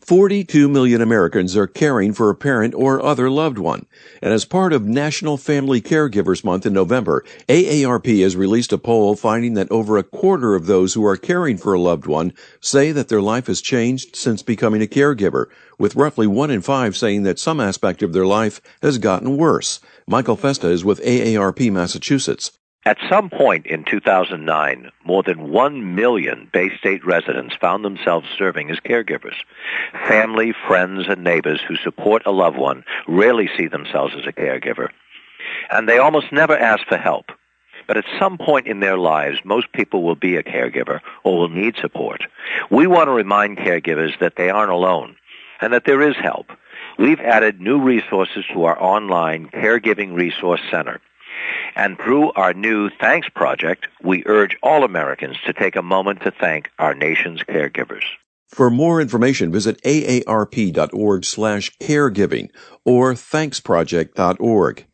42 million Americans are caring for a parent or other loved one. And as part of National Family Caregivers Month in November, AARP has released a poll finding that over a quarter of those who are caring for a loved one say that their life has changed since becoming a caregiver, with roughly 1 in 5 saying that some aspect of their life has gotten worse. Michael Festa is with AARP Massachusetts. At some point in 2009, more than 1 million Bay State residents found themselves serving as caregivers. Family, friends, and neighbors who support a loved one rarely see themselves as a caregiver, and they almost never ask for help. But at some point in their lives, most people will be a caregiver or will need support. We want to remind caregivers that they aren't alone and that there is help. We've added new resources to our online Caregiving Resource Center. And through our new Thanks Project, we urge all Americans to take a moment to thank our nation's caregivers. For more information, visit aarp.org/caregiving or thanksproject.org.